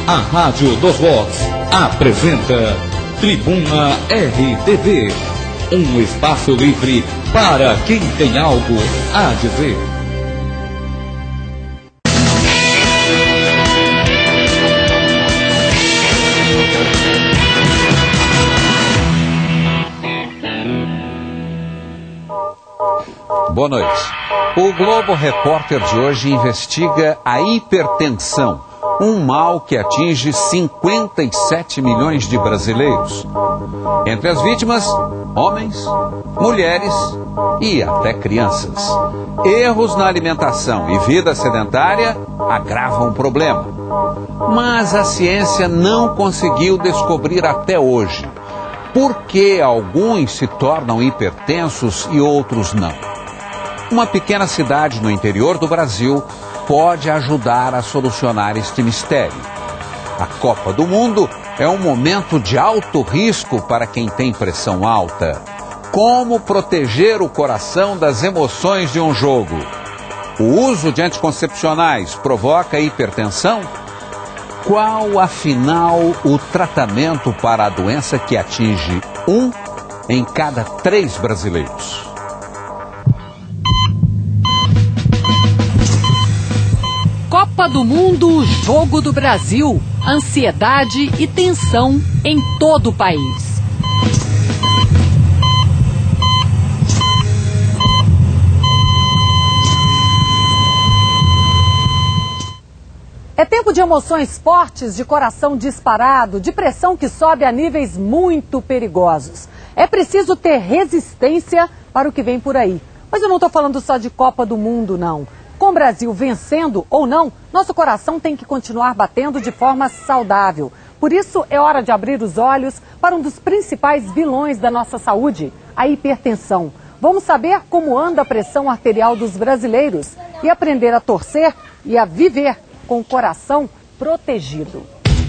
A Rádio dos Vox apresenta Tribuna RTV, um espaço livre para quem tem algo a dizer. Boa noite. O Globo Repórter de hoje investiga a hipertensão, um mal que atinge 57 milhões de brasileiros. Entre as vítimas, homens, mulheres e até crianças. Erros na alimentação e vida sedentária agravam o problema. Mas a ciência não conseguiu descobrir até hoje por que alguns se tornam hipertensos e outros não. Uma pequena cidade no interior do Brasil pode ajudar a solucionar este mistério. A Copa do Mundo é um momento de alto risco para quem tem pressão alta. Como proteger o coração das emoções de um jogo? O uso de anticoncepcionais provoca hipertensão? Qual, afinal, o tratamento para a doença que atinge 1 em cada 3 brasileiros? Copa do Mundo, Jogo do Brasil, ansiedade e tensão em todo o país. É tempo de emoções fortes, de coração disparado, de pressão que sobe a níveis muito perigosos. É preciso ter resistência para o que vem por aí. Mas eu não estou falando só de Copa do Mundo, não. Com o Brasil vencendo ou não, nosso coração tem que continuar batendo de forma saudável. Por isso, é hora de abrir os olhos para um dos principais vilões da nossa saúde, a hipertensão. Vamos saber como anda a pressão arterial dos brasileiros e aprender a torcer e a viver com o coração protegido.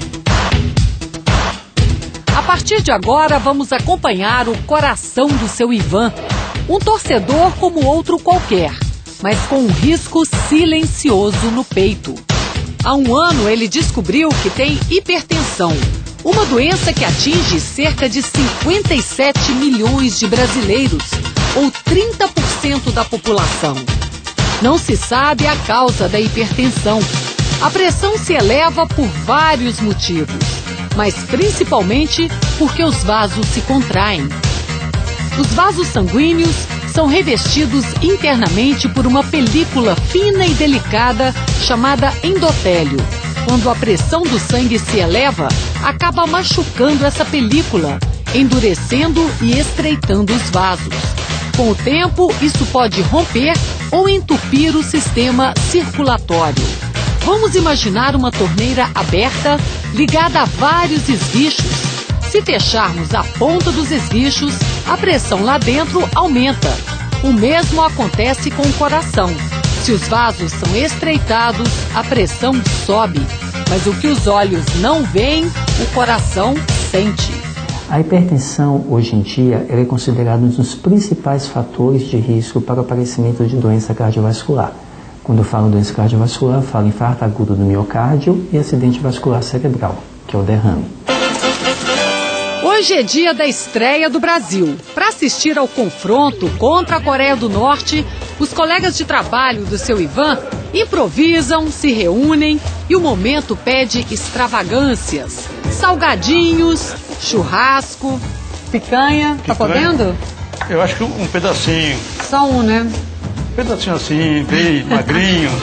A partir de agora, vamos acompanhar o coração do seu Ivan. Um torcedor como outro qualquer, mas com um risco silencioso no peito. Há um ano ele descobriu que tem hipertensão, uma doença que atinge cerca de 57 milhões de brasileiros, ou 30% da população. Não se sabe a causa da hipertensão. A pressão se eleva por vários motivos, mas principalmente porque os vasos se contraem. Os vasos sanguíneos são revestidos internamente por uma película fina e delicada chamada endotélio. Quando a pressão do sangue se eleva, acaba machucando essa película, endurecendo e estreitando os vasos. Com o tempo, isso pode romper ou entupir o sistema circulatório. Vamos imaginar uma torneira aberta, ligada a vários esguichos. Se fecharmos a ponta dos esguichos, a pressão lá dentro aumenta. O mesmo acontece com o coração. Se os vasos são estreitados, a pressão sobe. Mas o que os olhos não veem, o coração sente. A hipertensão, hoje em dia, é considerada um dos principais fatores de risco para o aparecimento de doença cardiovascular. Quando eu falo doença cardiovascular, eu falo infarto agudo do miocárdio e acidente vascular cerebral, que é o derrame. Hoje é dia da estreia do Brasil. Para assistir ao confronto contra a Coreia do Norte, os colegas de trabalho do seu Ivan improvisam, se reúnem e o momento pede extravagâncias. Salgadinhos, churrasco, picanha. Tá podendo? Eu acho que um pedacinho. Só um, né? Um pedacinho assim, bem magrinho.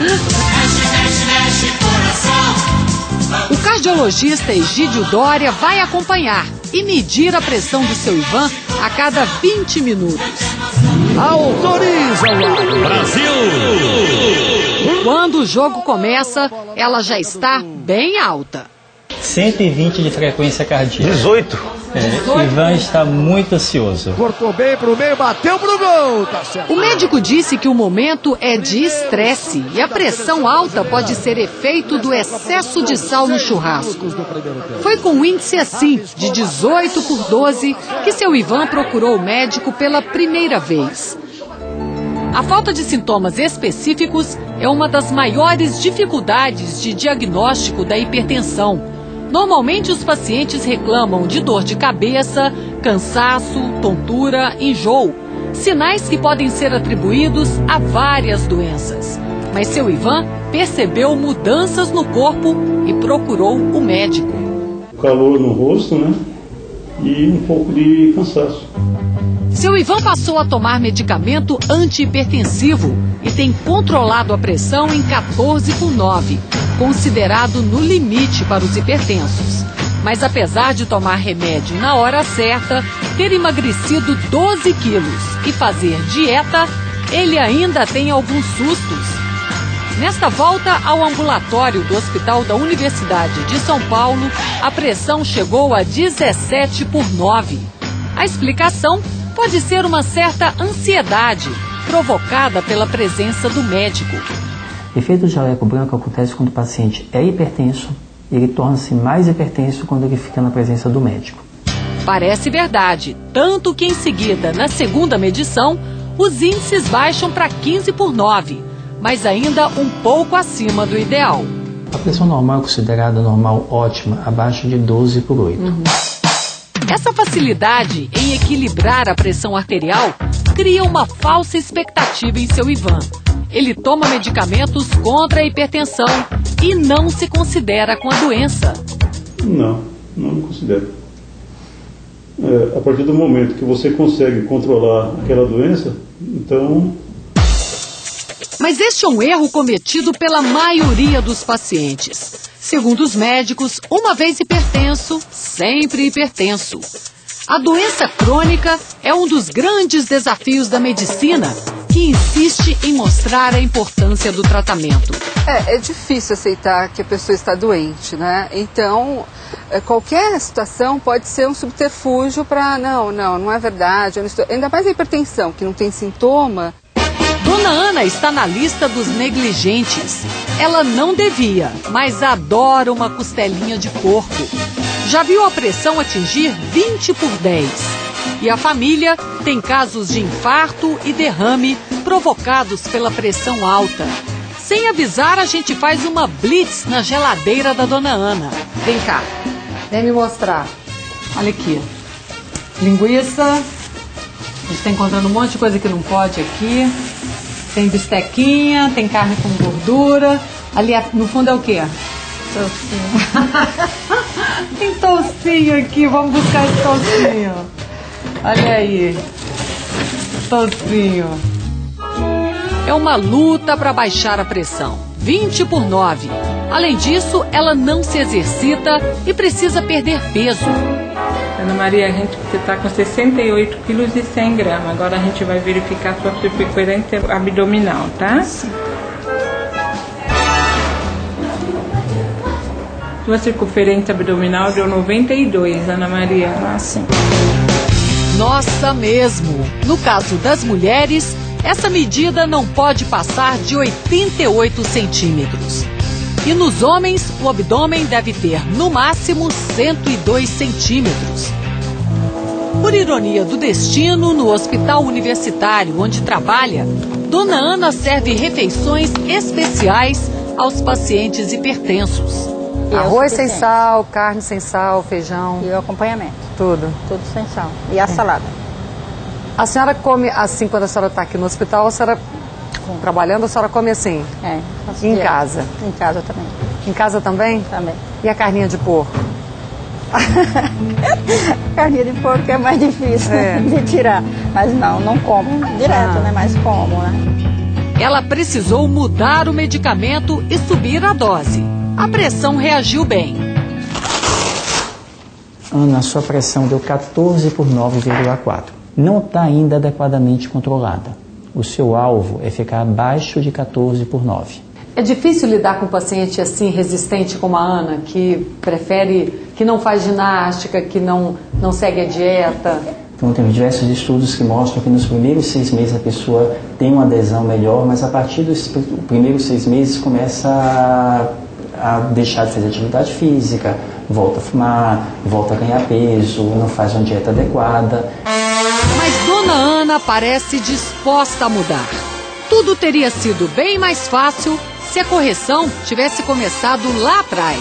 O cardiologista Egídio Dória vai acompanhar e medir a pressão do seu Ivan a cada 20 minutos. Autoriza o Brasil! Quando o jogo começa, ela já está bem alta. 120 de frequência cardíaca. 18. Ivan está muito ansioso. Cortou bem pro meio, bateu pro gol. Tá certo. O médico disse que o momento é de estresse e a pressão alta pode ser efeito do excesso de sal no churrasco. Foi com um índice assim, de 18/12, que seu Ivan procurou o médico pela primeira vez. A falta de sintomas específicos é uma das maiores dificuldades de diagnóstico da hipertensão. Normalmente os pacientes reclamam de dor de cabeça, cansaço, tontura, enjoo, sinais que podem ser atribuídos a várias doenças. Mas seu Ivan percebeu mudanças no corpo e procurou o médico. Calor no rosto, né? E um pouco de cansaço. Seu Ivan passou a tomar medicamento antihipertensivo e tem controlado a pressão em 14/9, considerado no limite para os hipertensos. Mas apesar de tomar remédio na hora certa, ter emagrecido 12 quilos e fazer dieta, ele ainda tem alguns sustos. Nesta volta ao ambulatório do Hospital da Universidade de São Paulo, a pressão chegou a 17/9. A explicação pode ser uma certa ansiedade provocada pela presença do médico. O efeito de jaleco branco acontece quando o paciente é hipertenso e ele torna-se mais hipertenso quando ele fica na presença do médico. Parece verdade, tanto que em seguida, na segunda medição, os índices baixam para 15/9, mas ainda um pouco acima do ideal. A pressão normal é considerada normal ótima, abaixo de 12/8. Essa facilidade em equilibrar a pressão arterial cria uma falsa expectativa em seu Ivan. Ele toma medicamentos contra a hipertensão e não se considera com a doença. Não me considero. A partir do momento que você consegue controlar aquela doença, então... Mas este é um erro cometido pela maioria dos pacientes. Segundo os médicos, uma vez hipertenso, sempre hipertenso. A doença crônica é um dos grandes desafios da medicina, que insiste em mostrar a importância do tratamento. É difícil aceitar que a pessoa está doente, né? Então, qualquer situação pode ser um subterfúgio para, não é verdade, eu não estou... Ainda mais a hipertensão, que não tem sintoma. Dona Ana está na lista dos negligentes. Ela não devia, mas adora uma costelinha de porco. Já viu a pressão atingir 20/10. E a família tem casos de infarto e derrame provocados pela pressão alta. Sem avisar, a gente faz uma blitz na geladeira da Dona Ana. Vem cá, vem me mostrar. Olha aqui. Linguiça. A gente está encontrando um monte de coisa que não pode aqui. Tem bistequinha, tem carne com gordura. Ali no fundo é o quê? Toucinho. Tem toucinho aqui, vamos buscar esse toucinho. Olha aí. Toucinho. É uma luta para baixar a pressão. 20/9. Além disso, ela não se exercita e precisa perder peso. Ana Maria, a gente está com 68 quilos e 100 gramas. Agora a gente vai verificar a sua circunferência abdominal, tá? Sim. Sua circunferência abdominal deu 92, Ana Maria. Sim. Nossa, mesmo. No caso das mulheres, essa medida não pode passar de 88 centímetros. E nos homens, o abdômen deve ter, no máximo, 102 centímetros. Por ironia do destino, no hospital universitário onde trabalha, Dona Ana serve refeições especiais aos pacientes hipertensos. Arroz sem sal, carne sem sal, feijão. E o acompanhamento. Tudo. Tudo sem sal. E a salada. A senhora come assim quando a senhora está aqui no hospital, a senhora trabalhando, a senhora come assim? Em casa? Em casa também. Em casa também? Também. E a carninha de porco? Carninha de porco é mais difícil de tirar. Mas não como direto, né? Mas como, né? Ela precisou mudar o medicamento e subir a dose. A pressão reagiu bem. Ana, sua pressão deu 14/9,4. Não está ainda adequadamente controlada. O seu alvo é ficar abaixo de 14/9. É difícil lidar com um paciente assim, resistente como a Ana, que prefere, que não faz ginástica, que não segue a dieta? Então, temos diversos estudos que mostram que nos primeiros 6 meses a pessoa tem uma adesão melhor, mas a partir dos primeiros 6 meses começa a deixar de fazer atividade física, volta a fumar, volta a ganhar peso, não faz uma dieta adequada. Mas Dona Ana parece disposta a mudar. Tudo teria sido bem mais fácil se a correção tivesse começado lá atrás.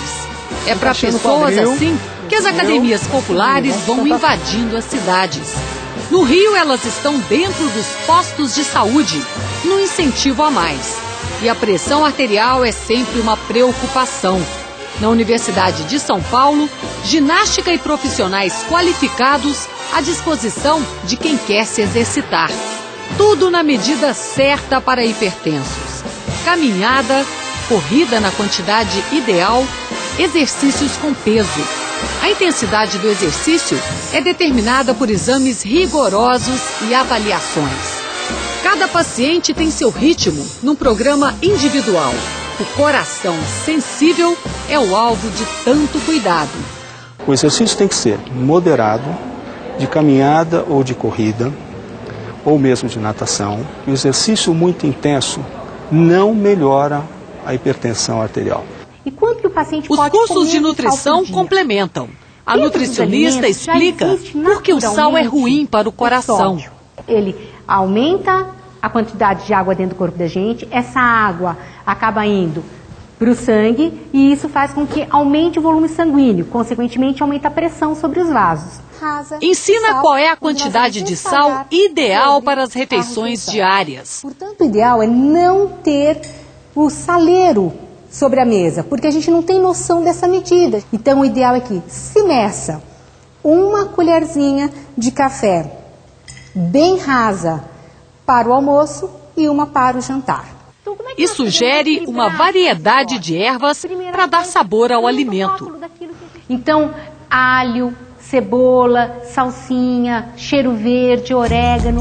É para pessoas assim que as academias populares vão invadindo as cidades. No Rio, elas estão dentro dos postos de saúde, no incentivo a mais. E a pressão arterial é sempre uma preocupação. Na Universidade de São Paulo, ginástica e profissionais qualificados à disposição de quem quer se exercitar. Tudo na medida certa para hipertensos. Caminhada, corrida na quantidade ideal, exercícios com peso. A intensidade do exercício é determinada por exames rigorosos e avaliações. Cada paciente tem seu ritmo num programa individual. O coração sensível é o alvo de tanto cuidado. O exercício tem que ser moderado, de caminhada ou de corrida, ou mesmo de natação. O exercício muito intenso não melhora a hipertensão arterial. E quanto que o paciente Os pode cursos de nutrição complementam. A nutricionista explica por que o sal é ruim para o coração. Ele aumenta a quantidade de água dentro do corpo da gente, essa água acaba indo para o sangue e isso faz com que aumente o volume sanguíneo, consequentemente aumenta a pressão sobre os vasos. Ensina qual é a quantidade de sal ideal para as refeições diárias. Portanto, o ideal é não ter o saleiro sobre a mesa, porque a gente não tem noção dessa medida. Então, o ideal é que se meça uma colherzinha de café bem rasa para o almoço e uma para o jantar. E sugere uma variedade de ervas para dar sabor ao alimento. Então, alho, cebola, salsinha, cheiro verde, orégano.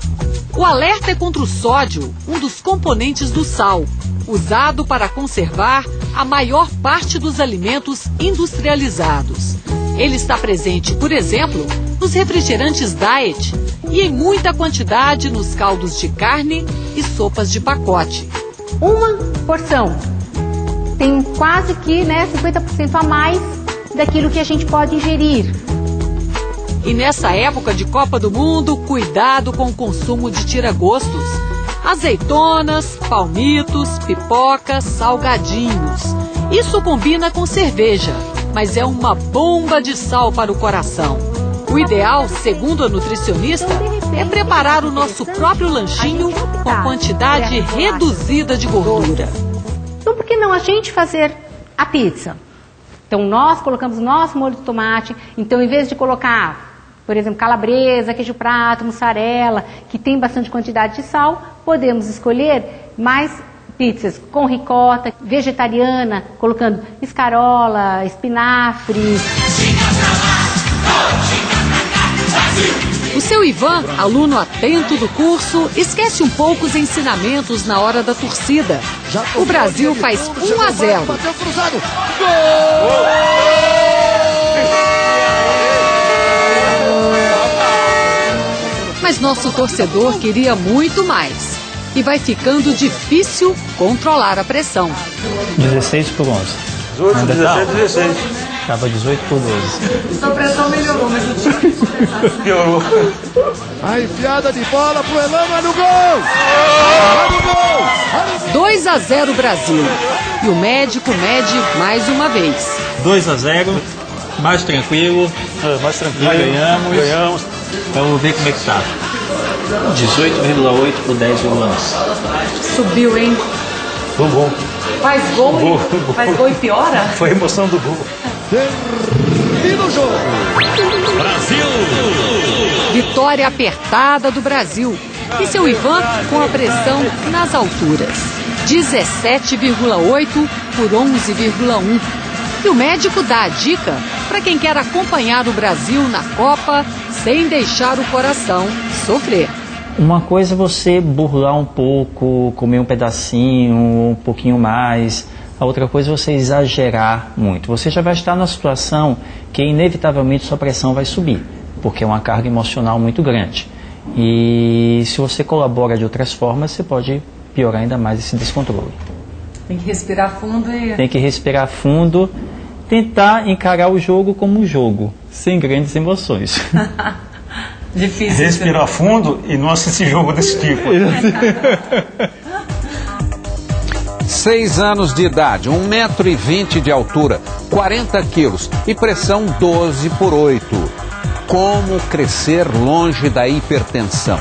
O alerta é contra o sódio, um dos componentes do sal, usado para conservar a maior parte dos alimentos industrializados. Ele está presente, por exemplo, nos refrigerantes diet e em muita quantidade nos caldos de carne e sopas de pacote. Uma porção tem quase que 50% a mais daquilo que a gente pode ingerir. E nessa época de Copa do Mundo, cuidado com o consumo de tira-gostos. Azeitonas, palmitos, pipocas, salgadinhos. Isso combina com cerveja, mas é uma bomba de sal para o coração. O ideal, segundo a nutricionista, é preparar o nosso próprio lanchinho com quantidade reduzida de gordura. Então, por que não a gente fazer a pizza? Então, nós colocamos nosso molho de tomate. Então, em vez de colocar, por exemplo, calabresa, queijo prato, mussarela, que tem bastante quantidade de sal, podemos escolher mais pizzas com ricota, vegetariana, colocando escarola, espinafre. O seu Ivan, aluno atento do curso, esquece um pouco os ensinamentos na hora da torcida. O Brasil faz 1-0. Bateu cruzado. Mas nosso torcedor queria muito mais. E vai ficando difícil controlar a pressão. 16 por 11. 18, 17, 16. Estava 18 por 12. Sua pressão melhorou, mas o time piorou. A enfiada de bola pro Elan, vai no gol! Vai no gol! 2-0 Brasil. E o médico mede mais uma vez. 2-0, mais tranquilo. Mais tranquilo. Ganhamos. Vamos ver como é que tá. 18,8 por 10,11. Subiu, hein? Bom. Faz gol e piora? Foi a emoção do gol. Termina o jogo. Brasil! Vitória apertada do Brasil. E seu Ivan com a pressão nas alturas. 17,8 por 11,1. E o médico dá a dica para quem quer acompanhar o Brasil na Copa sem deixar o coração sofrer. Uma coisa é você burlar um pouco, comer um pedacinho, um pouquinho mais. A outra coisa é você exagerar muito. Você já vai estar numa situação que inevitavelmente sua pressão vai subir, porque é uma carga emocional muito grande. E se você colabora de outras formas, você pode piorar ainda mais esse descontrole. Tem que respirar fundo e... Tem que respirar fundo, tentar encarar o jogo como um jogo, sem grandes emoções. Difícil. Respirar fundo e não assistir jogo desse tipo. 6 anos de idade, 1,20 m de altura, 40 quilos e pressão 12/8. Como crescer longe da hipertensão?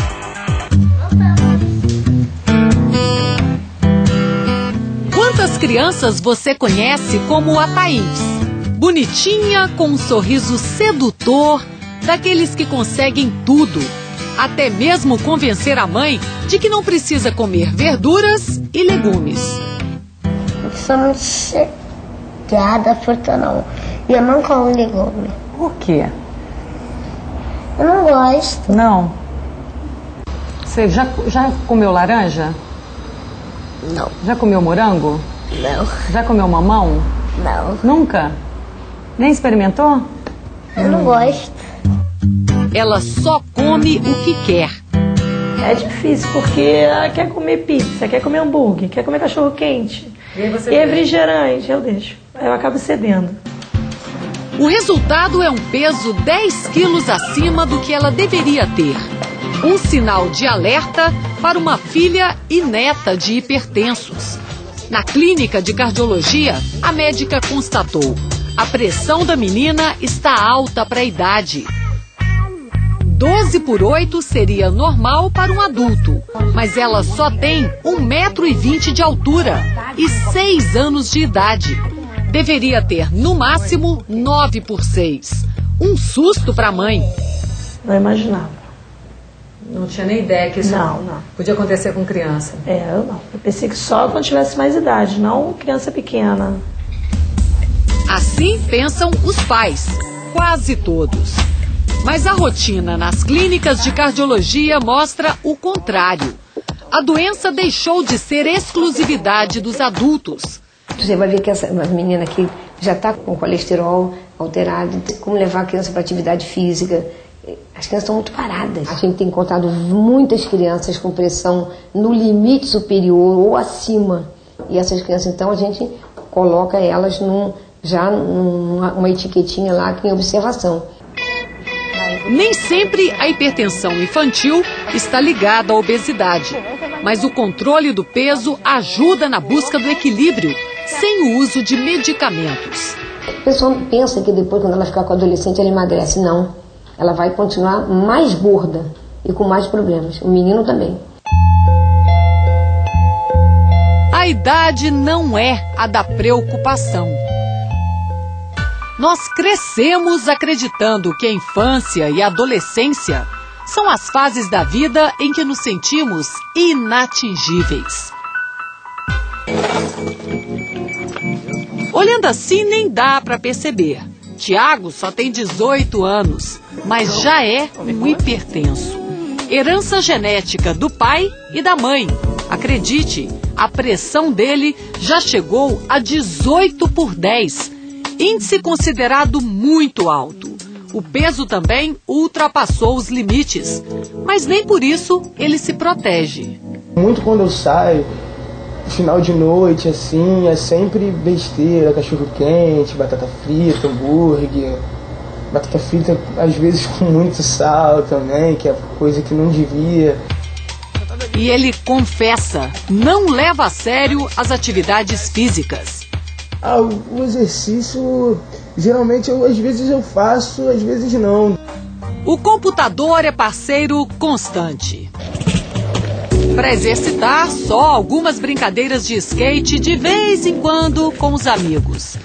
Quantas crianças você conhece como a Thaís? Bonitinha, com um sorriso sedutor, daqueles que conseguem tudo. Até mesmo convencer a mãe de que não precisa comer verduras e legumes. Eu sou muito chegada à fruta, não. E eu não como legume. Por quê? Eu não gosto. Não. Você já comeu laranja? Não. Já comeu morango? Não. Já comeu mamão? Não. Nunca? Nem experimentou? Eu não gosto. Ela só come o que quer. É difícil, porque ela quer comer pizza, quer comer hambúrguer, quer comer cachorro-quente. E refrigerante, eu deixo. Eu acabo cedendo. O resultado é um peso 10 quilos acima do que ela deveria ter. Um sinal de alerta para uma filha e neta de hipertensos. Na clínica de cardiologia, a médica constatou: a pressão da menina está alta para a idade. 12/8 seria normal para um adulto, mas ela só tem 1,20 m de altura e 6 anos de idade. Deveria ter, no máximo, 9/6. Um susto para a mãe. Não imaginava. Não tinha nem ideia que isso não. podia acontecer com criança. Eu não. Eu pensei que só quando tivesse mais idade, não criança pequena. Assim pensam os pais, quase todos. Mas a rotina nas clínicas de cardiologia mostra o contrário. A doença deixou de ser exclusividade dos adultos. Você vai ver que essa menina aqui já está com colesterol alterado, como levar a criança para atividade física. As crianças estão muito paradas. A gente tem encontrado muitas crianças com pressão no limite superior ou acima. E essas crianças, então, a gente coloca elas numa etiquetinha lá em observação. Nem sempre a hipertensão infantil está ligada à obesidade, mas o controle do peso ajuda na busca do equilíbrio, sem o uso de medicamentos. A pessoa pensa que depois, quando ela ficar com o adolescente, ela emagrece. Não, ela vai continuar mais gorda e com mais problemas. O menino também. A idade não é a da preocupação. Nós crescemos acreditando que a infância e a adolescência são as fases da vida em que nos sentimos inatingíveis. Olhando assim, nem dá para perceber. Tiago só tem 18 anos, mas já é um hipertenso. Herança genética do pai e da mãe. Acredite, a pressão dele já chegou a 18/10. Índice considerado muito alto. O peso também ultrapassou os limites, mas nem por isso ele se protege. Muito quando eu saio, final de noite, assim, é sempre besteira, cachorro-quente, batata frita, hambúrguer. Batata frita, às vezes, com muito sal também, que é coisa que não devia. E ele confessa, não leva a sério as atividades físicas. O exercício, geralmente, às vezes eu faço, às vezes não. O computador é parceiro constante. Para exercitar, só algumas brincadeiras de skate de vez em quando com os amigos.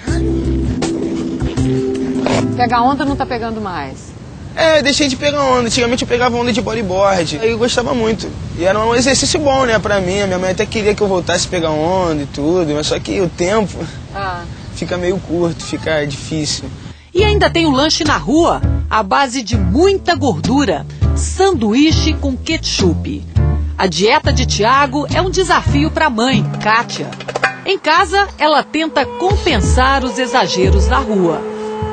Pegar onda não tá pegando mais? Eu deixei de pegar onda. Antigamente eu pegava onda de bodyboard. Aí eu gostava muito. E era um exercício bom, né, pra mim. Minha mãe até queria que eu voltasse a pegar onda e tudo. Mas só que o tempo fica meio curto, fica difícil. E ainda tem o lanche na rua, à base de muita gordura. Sanduíche com ketchup. A dieta de Tiago é um desafio para a mãe, Kátia. Em casa, ela tenta compensar os exageros na rua.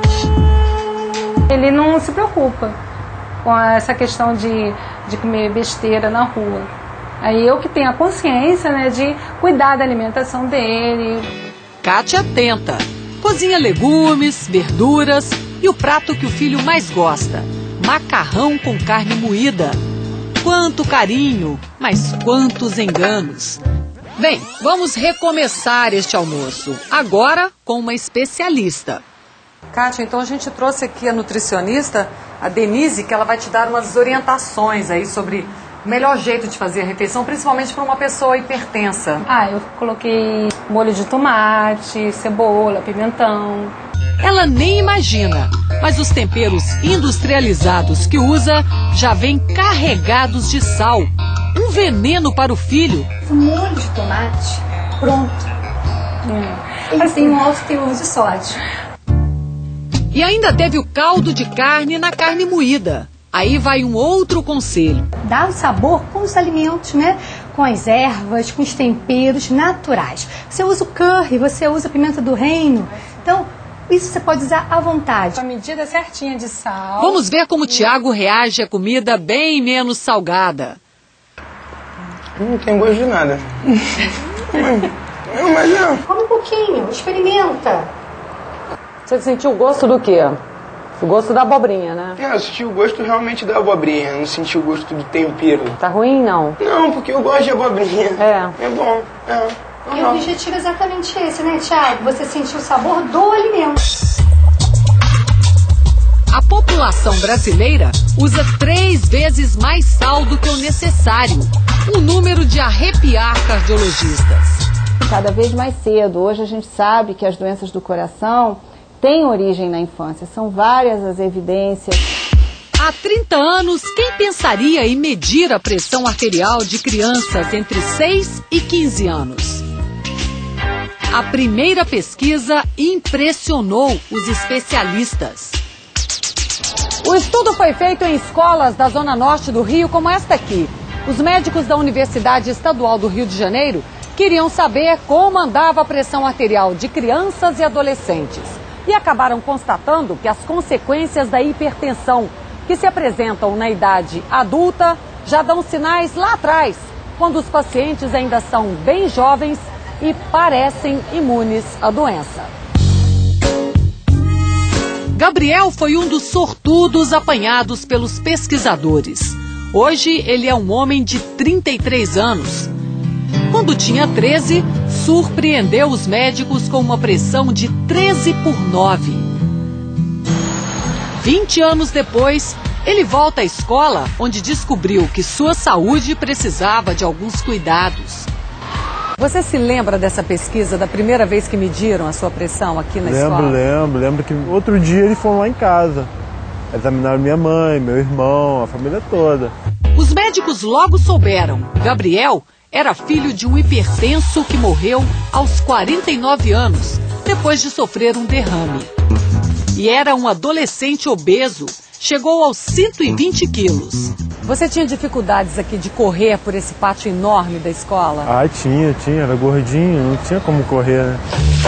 Ele não se preocupa com essa questão de comer besteira na rua. Aí eu que tenho a consciência, né, de cuidar da alimentação dele. Kátia tenta. Cozinha legumes, verduras e o prato que o filho mais gosta, macarrão com carne moída. Quanto carinho, mas quantos enganos. Bem, vamos recomeçar este almoço, agora com uma especialista. Kátia, então a gente trouxe aqui a nutricionista, a Denise, que ela vai te dar umas orientações aí sobre o melhor jeito de fazer a refeição, principalmente para uma pessoa hipertensa. Eu coloquei molho de tomate, cebola, pimentão. Ela nem imagina, mas os temperos industrializados que usa já vêm carregados de sal. Um veneno para o filho. O molho de tomate, pronto. Ele tem um alto teor de sódio. E ainda teve o caldo de carne na carne moída. Aí vai um outro conselho. Dá o sabor com os alimentos, né? Com as ervas, com os temperos naturais. Você usa o curry, você usa a pimenta do reino. Então, isso você pode usar à vontade. A medida certinha de sal. Vamos ver como o Tiago reage à comida bem menos salgada. Não tem gosto de nada. Come um pouquinho, experimenta. Você sentiu o gosto do quê? O gosto da abobrinha, né? Eu senti o gosto realmente da abobrinha, não senti o gosto do tempero. Tá ruim, não? Não, porque eu gosto de abobrinha. É bom, E o objetivo é exatamente esse, né, Tiago? Você sentir o sabor do alimento. A população brasileira usa 3 vezes mais sal do que o necessário. Um número de arrepiar cardiologistas. Cada vez mais cedo. Hoje a gente sabe que as doenças do coração têm origem na infância. São várias as evidências. Há 30 anos, quem pensaria em medir a pressão arterial de crianças entre 6 e 15 anos? A primeira pesquisa impressionou os especialistas. O estudo foi feito em escolas da Zona Norte do Rio, como esta aqui. Os médicos da Universidade Estadual do Rio de Janeiro queriam saber como andava a pressão arterial de crianças e adolescentes. E acabaram constatando que as consequências da hipertensão, que se apresentam na idade adulta, já dão sinais lá atrás, quando os pacientes ainda são bem jovens e parecem imunes à doença. Gabriel foi um dos sortudos apanhados pelos pesquisadores. Hoje ele é um homem de 33 anos. Quando tinha 13, surpreendeu os médicos com uma pressão de 13/9. 20 anos depois, ele volta à escola, onde descobriu que sua saúde precisava de alguns cuidados. Você se lembra dessa pesquisa, da primeira vez que mediram a sua pressão aqui na escola? Lembro que outro dia eles foram lá em casa. Examinaram minha mãe, meu irmão, a família toda. Os médicos logo souberam. Gabriel era filho de um hipertenso que morreu aos 49 anos, depois de sofrer um derrame. E era um adolescente obeso, chegou aos 120 quilos. Você tinha dificuldades aqui de correr por esse pátio enorme da escola? Tinha, era gordinho, não tinha como correr, né?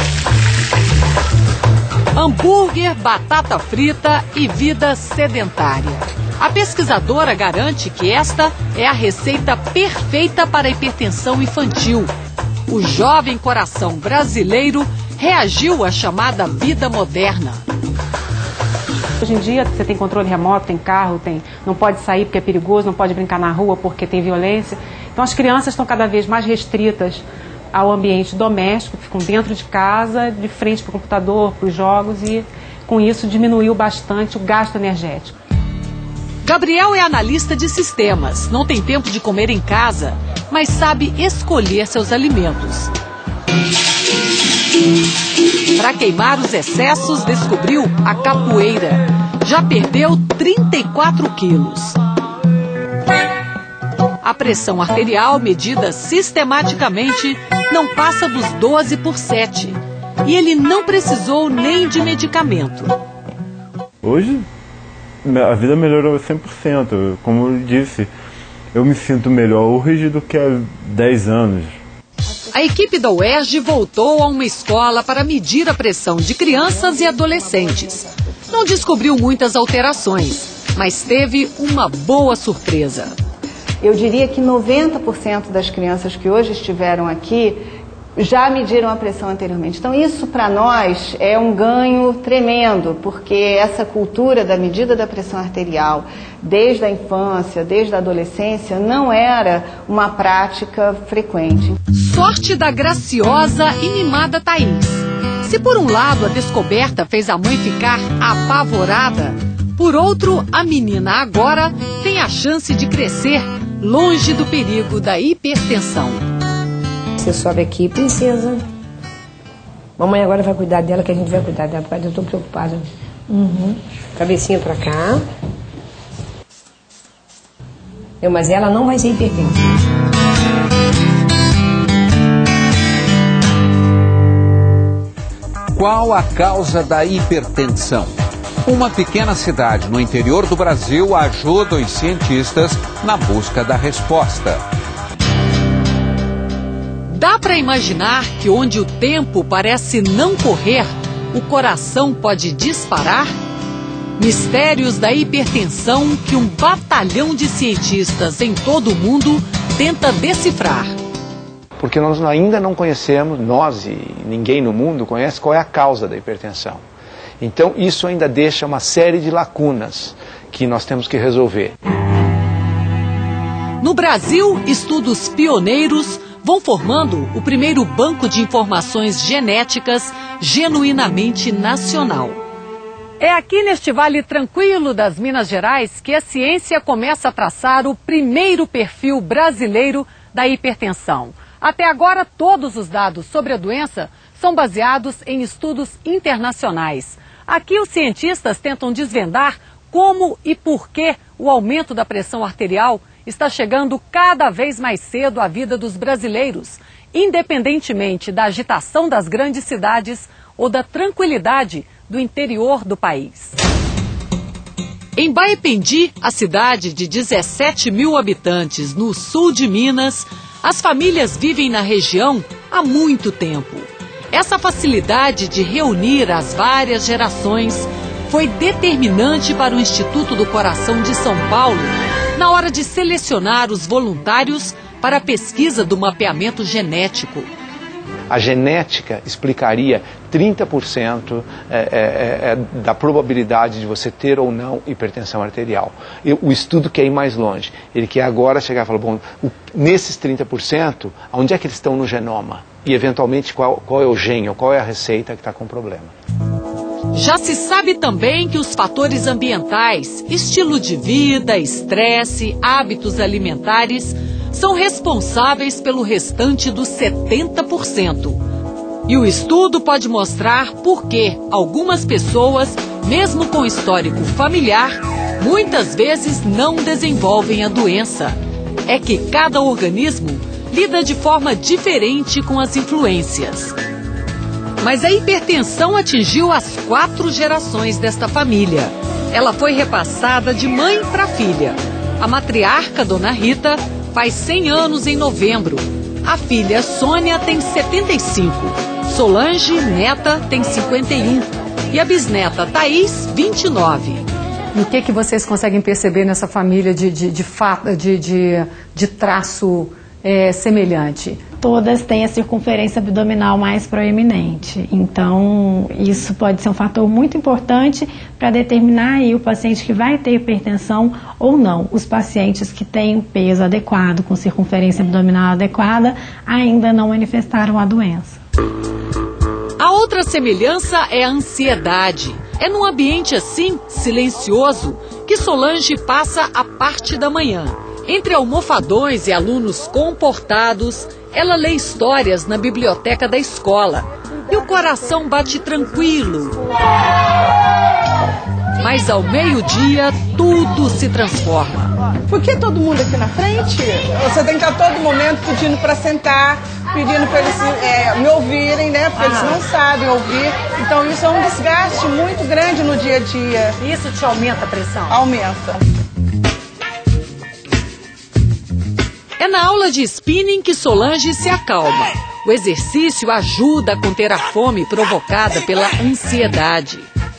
Hambúrguer, batata frita e vida sedentária. A pesquisadora garante que esta é a receita perfeita para a hipertensão infantil. O jovem coração brasileiro reagiu à chamada vida moderna. Hoje em dia você tem controle remoto, tem carro, não pode sair porque é perigoso, não pode brincar na rua porque tem violência. Então as crianças estão cada vez mais restritas ao ambiente doméstico, ficam dentro de casa, de frente para o computador, para os jogos, e com isso diminuiu bastante o gasto energético. Gabriel é analista de sistemas, não tem tempo de comer em casa, mas sabe escolher seus alimentos. Para queimar os excessos, descobriu a capoeira. Já perdeu 34 quilos. A pressão arterial, medida sistematicamente, não passa dos 12/7. E ele não precisou nem de medicamento. Hoje, a vida melhorou 100%. Como eu disse, eu me sinto melhor hoje do que há 10 anos. A equipe da UERJ voltou a uma escola para medir a pressão de crianças e adolescentes. Não descobriu muitas alterações, mas teve uma boa surpresa. Eu diria que 90% das crianças que hoje estiveram aqui já mediram a pressão anteriormente. Então isso para nós é um ganho tremendo, porque essa cultura da medida da pressão arterial desde a infância, desde a adolescência, não era uma prática frequente. Sorte da graciosa e mimada Thaís. Se por um lado a descoberta fez a mãe ficar apavorada, por outro, a menina agora tem a chance de crescer longe do perigo da hipertensão. Você sobe aqui, princesa. Mamãe agora vai cuidar dela, que a gente vai cuidar dela, porque eu tô preocupada. Cabecinha pra cá. Mas ela não vai ser hipertensa. Qual a causa da hipertensão? Uma pequena cidade no interior do Brasil ajuda os cientistas na busca da resposta. Dá para imaginar que onde o tempo parece não correr, o coração pode disparar? Mistérios da hipertensão que um batalhão de cientistas em todo o mundo tenta decifrar. Porque nós ainda não conhecemos, nós e ninguém no mundo conhece qual é a causa da hipertensão. Então isso ainda deixa uma série de lacunas que nós temos que resolver. No Brasil, estudos pioneiros vão formando o primeiro banco de informações genéticas genuinamente nacional. É aqui neste vale tranquilo das Minas Gerais que a ciência começa a traçar o primeiro perfil brasileiro da hipertensão. Até agora, todos os dados sobre a doença são baseados em estudos internacionais. Aqui os cientistas tentam desvendar como e por que o aumento da pressão arterial está chegando cada vez mais cedo à vida dos brasileiros, independentemente da agitação das grandes cidades ou da tranquilidade do interior do país. Em Baependi, a cidade de 17 mil habitantes no sul de Minas, as famílias vivem na região há muito tempo. Essa facilidade de reunir as várias gerações foi determinante para o Instituto do Coração de São Paulo na hora de selecionar os voluntários para a pesquisa do mapeamento genético. A genética explicaria 30% da probabilidade de você ter ou não hipertensão arterial. O estudo quer ir mais longe. Ele quer agora chegar e falar, bom, nesses 30%, onde é que eles estão no genoma? E, eventualmente, qual é o gene, ou qual é a receita que está com problema. Já se sabe também que os fatores ambientais, estilo de vida, estresse, hábitos alimentares, são responsáveis pelo restante dos 70%. E o estudo pode mostrar por que algumas pessoas, mesmo com histórico familiar, muitas vezes não desenvolvem a doença. É que cada organismo lida de forma diferente com as influências. Mas a hipertensão atingiu as 4 gerações desta família. Ela foi repassada de mãe para filha. A matriarca, Dona Rita, faz 100 anos em novembro. A filha Sônia tem 75. Solange, neta, tem 51. E a bisneta Thaís, 29. E o que vocês conseguem perceber nessa família de traço semelhante? Todas têm a circunferência abdominal mais proeminente. Então, isso pode ser um fator muito importante para determinar aí o paciente que vai ter hipertensão ou não. Os pacientes que têm o peso adequado, com circunferência abdominal adequada, ainda não manifestaram a doença. A outra semelhança é a ansiedade. É num ambiente assim, silencioso, que Solange passa a parte da manhã. Entre almofadões e alunos comportados, ela lê histórias na biblioteca da escola. E o coração bate tranquilo. Mas ao meio-dia, tudo se transforma. Por que todo mundo aqui na frente? Você tem que estar todo momento pedindo para sentar, pedindo para eles me ouvirem, né? Porque eles não sabem ouvir. Então isso é um desgaste muito grande no dia a dia. Isso te aumenta a pressão? Aumenta. É na aula de spinning que Solange se acalma. O exercício ajuda a conter a fome provocada pela ansiedade.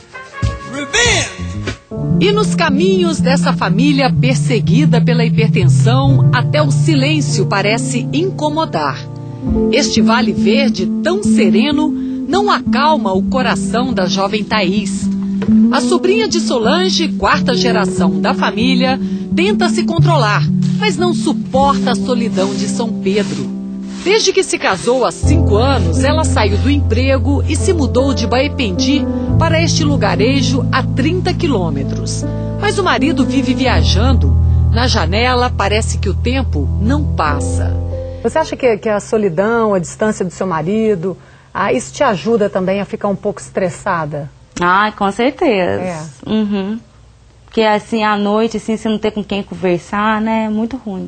E nos caminhos dessa família perseguida pela hipertensão, até o silêncio parece incomodar. Este vale verde tão sereno não acalma o coração da jovem Thaís. A sobrinha de Solange, quarta geração da família, tenta se controlar, mas não suporta a solidão de São Pedro. Desde que se casou há 5 anos, ela saiu do emprego e se mudou de Baependi para este lugarejo a 30 quilômetros. Mas o marido vive viajando. Na janela, parece que o tempo não passa. Você acha que a solidão, a distância do seu marido, isso te ajuda também a ficar um pouco estressada? Ah, com certeza. Uhum. Porque assim, à noite, assim, você não ter com quem conversar, né? É muito ruim.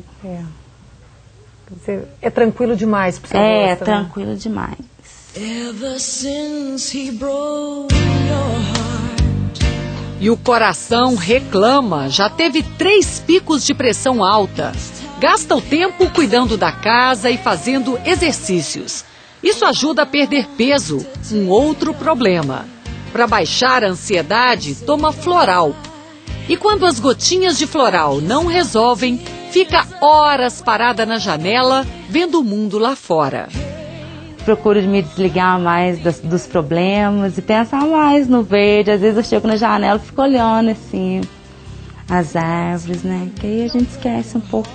É tranquilo demais pro seu rosto, né? Tranquilo demais. Ever since he broke your heart. E o coração reclama, já teve 3 picos de pressão alta. Gasta o tempo cuidando da casa e fazendo exercícios. Isso ajuda a perder peso, um outro problema. Para baixar a ansiedade, toma Floral. E quando as gotinhas de Floral não resolvem, fica horas parada na janela, vendo o mundo lá fora. Procuro me desligar mais dos problemas e pensar mais no verde. Às vezes eu chego na janela e fico olhando assim, as árvores, né? Que aí a gente esquece um pouco.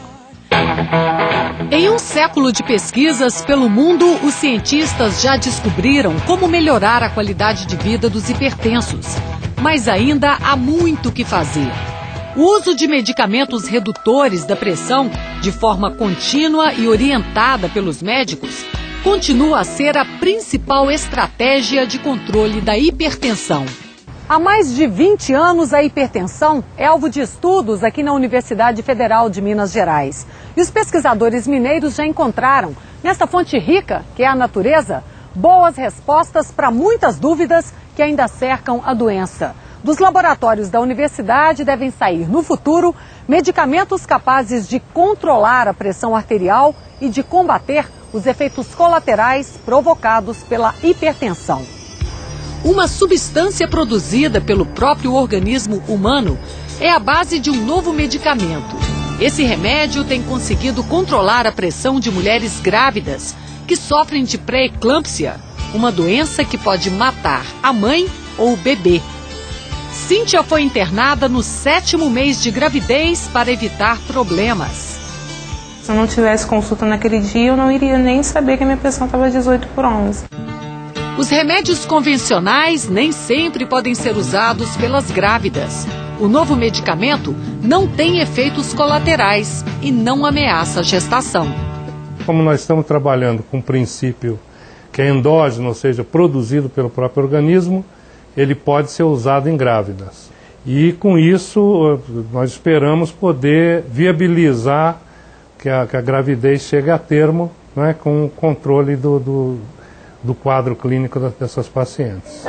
Em um século de pesquisas pelo mundo, os cientistas já descobriram como melhorar a qualidade de vida dos hipertensos. Mas ainda há muito o que fazer. O uso de medicamentos redutores da pressão, de forma contínua e orientada pelos médicos, continua a ser a principal estratégia de controle da hipertensão. Há mais de 20 anos, a hipertensão é alvo de estudos aqui na Universidade Federal de Minas Gerais. E os pesquisadores mineiros já encontraram, nesta fonte rica, que é a natureza, boas respostas para muitas dúvidas que ainda cercam a doença. Dos laboratórios da universidade devem sair, no futuro, medicamentos capazes de controlar a pressão arterial e de combater os efeitos colaterais provocados pela hipertensão. Uma substância produzida pelo próprio organismo humano é a base de um novo medicamento. Esse remédio tem conseguido controlar a pressão de mulheres grávidas que sofrem de pré-eclâmpsia, uma doença que pode matar a mãe ou o bebê. Cíntia foi internada no 7º mês de gravidez para evitar problemas. Se eu não tivesse consulta naquele dia, eu não iria nem saber que a minha pressão estava 18/11. Os remédios convencionais nem sempre podem ser usados pelas grávidas. O novo medicamento não tem efeitos colaterais e não ameaça a gestação. Como nós estamos trabalhando com um princípio que é endógeno, ou seja, produzido pelo próprio organismo, ele pode ser usado em grávidas. E com isso nós esperamos poder viabilizar que a gravidez chegue a termo, né, com o controle do quadro clínico dessas pacientes.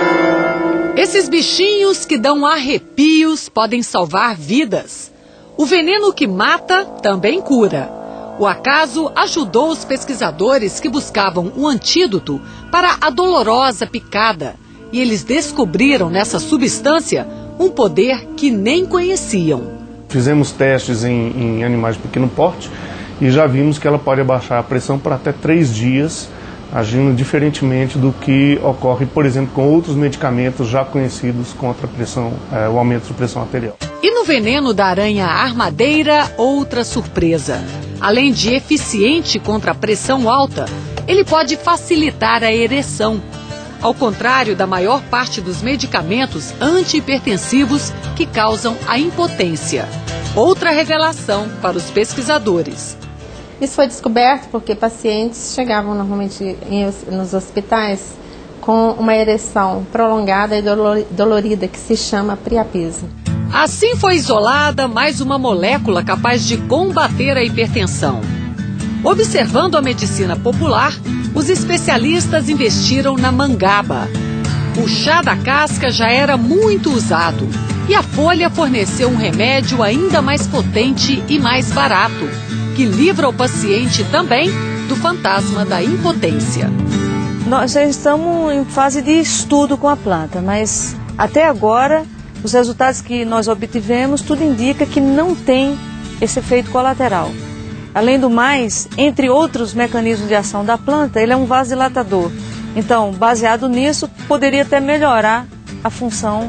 Esses bichinhos que dão arrepios podem salvar vidas. O veneno que mata também cura. O acaso ajudou os pesquisadores que buscavam um antídoto para a dolorosa picada. E eles descobriram nessa substância um poder que nem conheciam. Fizemos testes em animais de pequeno porte e já vimos que ela pode abaixar a pressão por até 3 dias, agindo diferentemente do que ocorre, por exemplo, com outros medicamentos já conhecidos contra a pressão, o aumento de pressão arterial. E no veneno da aranha armadeira, outra surpresa. Além de eficiente contra a pressão alta, ele pode facilitar a ereção. Ao contrário da maior parte dos medicamentos antihipertensivos que causam a impotência. Outra revelação para os pesquisadores. Isso foi descoberto porque pacientes chegavam normalmente nos hospitais com uma ereção prolongada e dolorida que se chama priapismo. Assim foi isolada mais uma molécula capaz de combater a hipertensão. Observando a medicina popular, os especialistas investiram na mangaba. O chá da casca já era muito usado e a folha forneceu um remédio ainda mais potente e mais barato, que livra o paciente também do fantasma da impotência. Nós já estamos em fase de estudo com a planta, mas até agora os resultados que nós obtivemos tudo indica que não tem esse efeito colateral. Além do mais, entre outros mecanismos de ação da planta, ele é um vasodilatador. Então, baseado nisso, poderia até melhorar a função.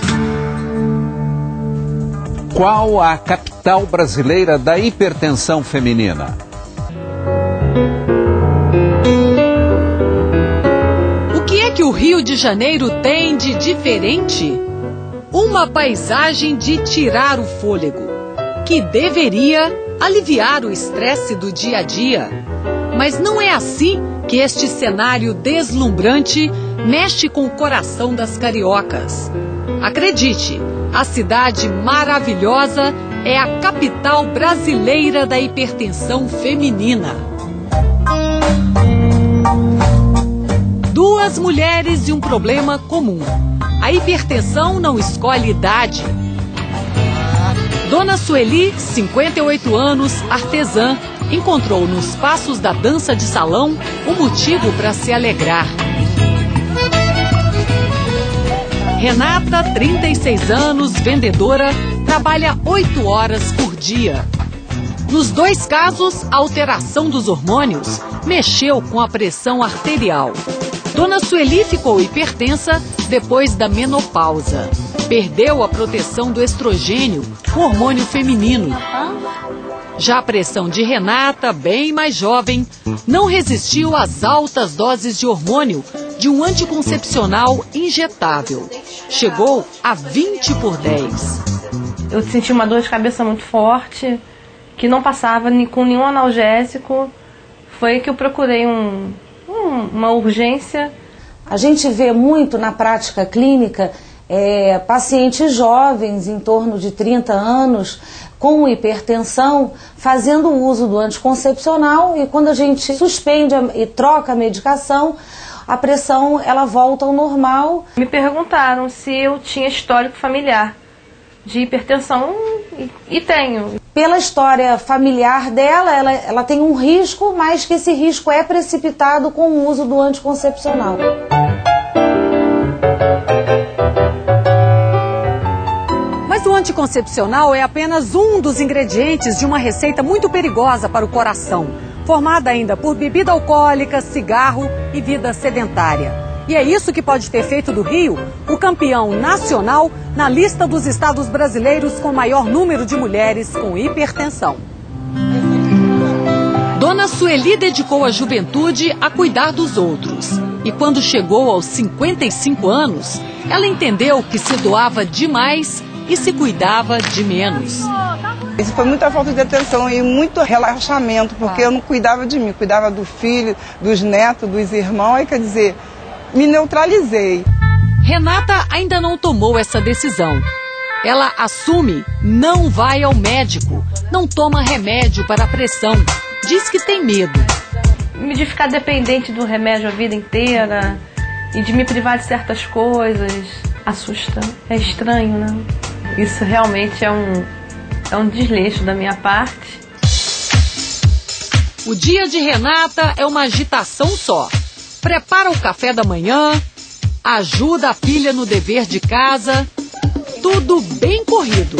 Qual a capital brasileira da hipertensão feminina? O que é que o Rio de Janeiro tem de diferente? Uma paisagem de tirar o fôlego, que deveria aliviar o estresse do dia a dia. Mas não é assim que este cenário deslumbrante mexe com o coração das cariocas. Acredite, a cidade maravilhosa é a capital brasileira da hipertensão feminina. Duas mulheres e um problema comum. A hipertensão não escolhe idade. Dona Sueli, 58 anos, artesã, encontrou nos passos da dança de salão um motivo para se alegrar. Renata, 36 anos, vendedora, trabalha 8 horas por dia. Nos dois casos, a alteração dos hormônios mexeu com a pressão arterial. Dona Sueli ficou hipertensa depois da menopausa. Perdeu a proteção do estrogênio, o hormônio feminino. Já a pressão de Renata, bem mais jovem, não resistiu às altas doses de hormônio de um anticoncepcional injetável. Chegou a 20/10. Eu senti uma dor de cabeça muito forte, que não passava com nenhum analgésico. Foi que eu procurei uma urgência. A gente vê muito na prática clínica pacientes jovens, em torno de 30 anos, com hipertensão, fazendo uso do anticoncepcional, e quando a gente suspende e troca a medicação, a pressão ela volta ao normal. Me perguntaram se eu tinha histórico familiar de hipertensão, e tenho. Pela história familiar dela, ela tem um risco, mas que esse risco é precipitado com o uso do anticoncepcional. Mas o anticoncepcional é apenas um dos ingredientes de uma receita muito perigosa para o coração, formada ainda por bebida alcoólica, cigarro e vida sedentária. E é isso que pode ter feito do Rio o campeão nacional na lista dos estados brasileiros com maior número de mulheres com hipertensão. Dona Sueli dedicou a juventude a cuidar dos outros. E quando chegou aos 55 anos, ela entendeu que se doava demais e se cuidava de menos. Isso foi muita falta de atenção e muito relaxamento, porque eu não cuidava de mim, cuidava do filho, dos netos, dos irmãos, e quer dizer, me neutralizei. Renata ainda não tomou essa decisão. Ela assume, não vai ao médico, não toma remédio para a pressão, diz que tem medo. De ficar dependente do remédio a vida inteira e de me privar de certas coisas, assusta. É estranho, né? Isso realmente é um desleixo da minha parte. O dia de Renata é uma agitação só. Prepara o café da manhã, ajuda a filha no dever de casa, tudo bem corrido.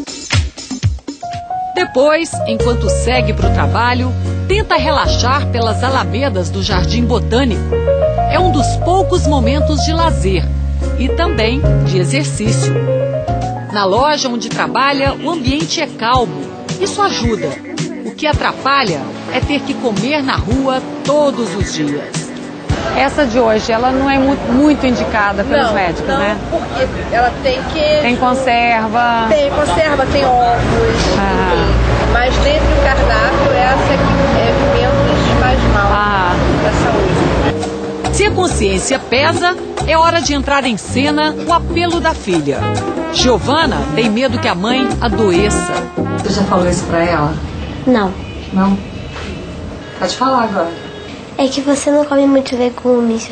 Depois, enquanto segue para o trabalho, tenta relaxar pelas alamedas do Jardim Botânico. É um dos poucos momentos de lazer e também de exercício. Na loja onde trabalha, o ambiente é calmo. Isso ajuda. O que atrapalha é ter que comer na rua todos os dias. Essa de hoje, ela não é muito indicada pelos médicos, né? Não, porque ela tem queijo. Tem conserva. Tem conserva, tem ovos, enfim. Mas dentre o cardápio, essa que menos faz mal da saúde. Se a consciência pesa, é hora de entrar em cena o apelo da filha. Giovana tem medo que a mãe adoeça. Você já falou isso pra ela? Não. Não? Pode falar agora. É que você não come muito legumes.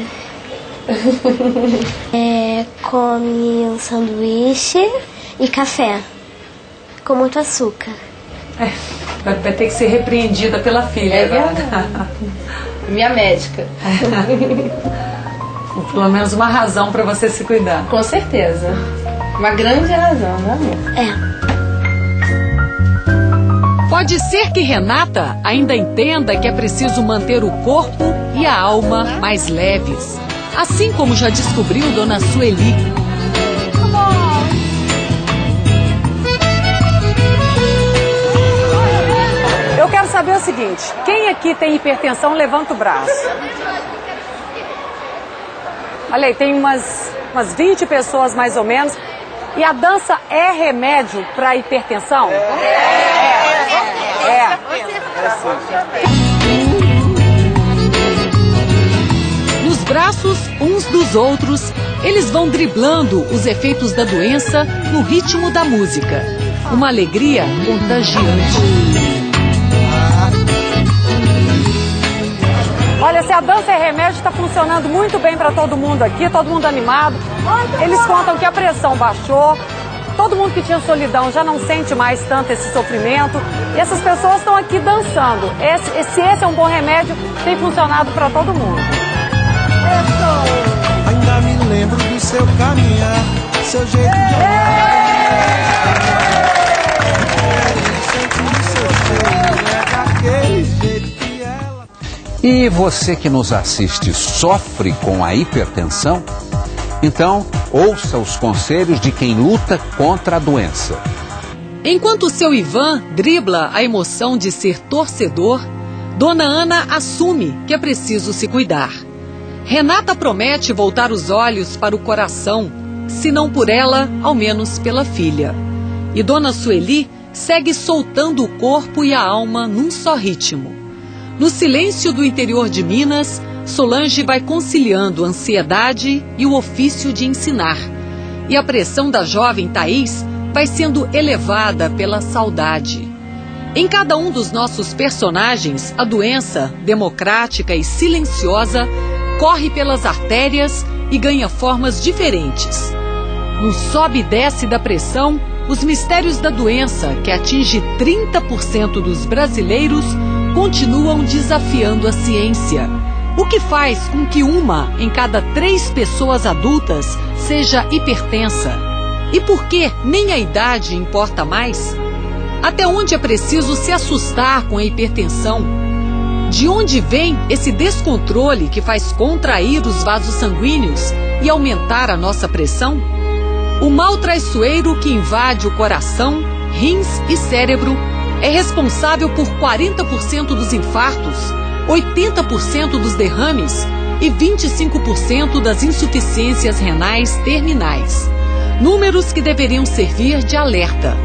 Come um sanduíche e café. Com muito açúcar. Vai ter que ser repreendida pela filha agora. Minha médica. Pelo menos uma razão para você se cuidar. Com certeza. Uma grande razão, né, amor? Pode ser que Renata ainda entenda que é preciso manter o corpo e a alma mais leves, assim como já descobriu Dona Sueli. Eu quero saber o seguinte, quem aqui tem hipertensão, levanta o braço. Olha aí, tem umas 20 pessoas mais ou menos. E a dança é remédio para hipertensão? É. Nos braços uns dos outros, eles vão driblando os efeitos da doença no ritmo da música. Uma alegria contagiante. Olha, se a dança é remédio, está funcionando muito bem para todo mundo aqui, todo mundo animado. Eles contam que a pressão baixou, todo mundo que tinha solidão já não sente mais tanto esse sofrimento. E essas pessoas estão aqui dançando. Se esse é um bom remédio, tem funcionado para todo mundo. Ainda me lembro do seu caminhar, seu jeito de olhar. E você que nos assiste sofre com a hipertensão? Então, ouça os conselhos de quem luta contra a doença. Enquanto o seu Ivan dribla a emoção de ser torcedor, Dona Ana assume que é preciso se cuidar. Renata promete voltar os olhos para o coração, se não por ela, ao menos pela filha. E Dona Sueli segue soltando o corpo e a alma num só ritmo. No silêncio do interior de Minas, Solange vai conciliando a ansiedade e o ofício de ensinar. E a pressão da jovem Thaís vai sendo elevada pela saudade. Em cada um dos nossos personagens, a doença, democrática e silenciosa, corre pelas artérias e ganha formas diferentes. No sobe e desce da pressão, os mistérios da doença, que atinge 30% dos brasileiros, continuam desafiando a ciência. O que faz com que 1 em cada 3 pessoas adultas seja hipertensa? E por que nem a idade importa mais? Até onde é preciso se assustar com a hipertensão? De onde vem esse descontrole que faz contrair os vasos sanguíneos e aumentar a nossa pressão? O mal traiçoeiro que invade o coração, rins e cérebro é responsável por 40% dos infartos, 80% dos derrames e 25% das insuficiências renais terminais. Números que deveriam servir de alerta.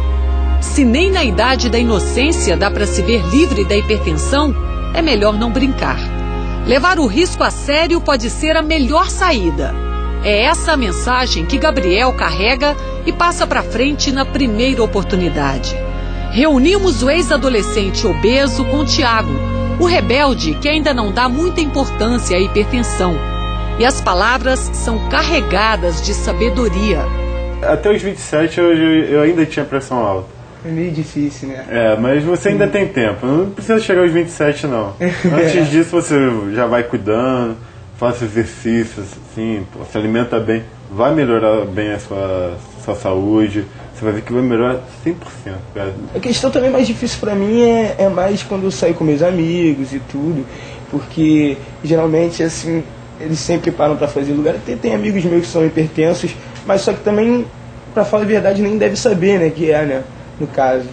Se nem na idade da inocência dá para se ver livre da hipertensão, é melhor não brincar. Levar o risco a sério pode ser a melhor saída. É essa a mensagem que Gabriel carrega e passa para frente na primeira oportunidade. Reunimos o ex-adolescente obeso com Tiago, o rebelde que ainda não dá muita importância à hipertensão. E as palavras são carregadas de sabedoria. Até os 27 eu ainda tinha pressão alta. É meio difícil, né? Mas você ainda tem tempo. Não precisa chegar aos 27, não. Antes disso você já vai cuidando, faça exercícios, assim, se alimenta bem. Vai melhorar bem a sua saúde. Você vai ver que vai melhorar 100%. Cara. A questão também mais difícil pra mim é mais quando eu saio com meus amigos e tudo. Porque geralmente, assim, eles sempre param pra fazer lugar. Tem amigos meus que são hipertensos, mas só que também, pra falar a verdade, nem deve saber, né, que é, né, no caso.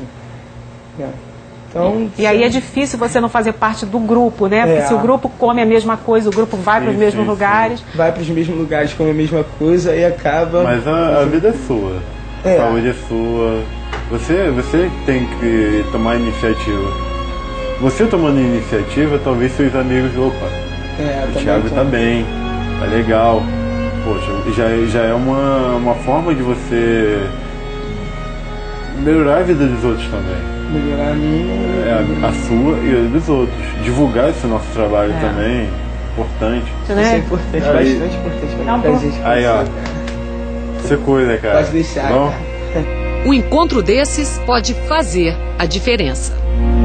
Então, e aí é difícil você não fazer parte do grupo, né? Porque se o grupo come a mesma coisa, o grupo vai para os mesmos lugares. Vai para os mesmos lugares, come a mesma coisa e acaba... Mas a vida é sua. A saúde é sua. Você tem que tomar iniciativa. Você tomando iniciativa, talvez seus amigos... Opa, o Thiago tá bem, tá legal. Poxa, já é uma forma de você melhorar a vida dos outros também. Melhorar a minha... a sua e a dos outros. Divulgar esse nosso trabalho também, importante. Isso é importante, bastante importante pra gente. Aí, ó. Você cuida, cara. Pode deixar. Bom? Um encontro desses pode fazer a diferença.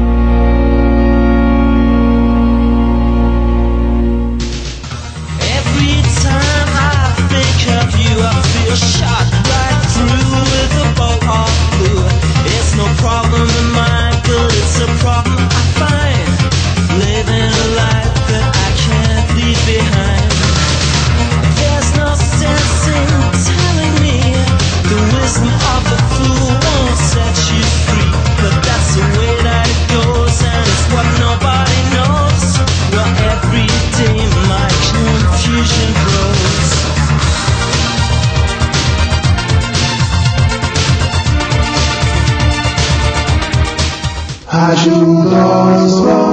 Every time I think of you, I feel shot right through with a bolt of blue. It's no problem in my ajuda-nos.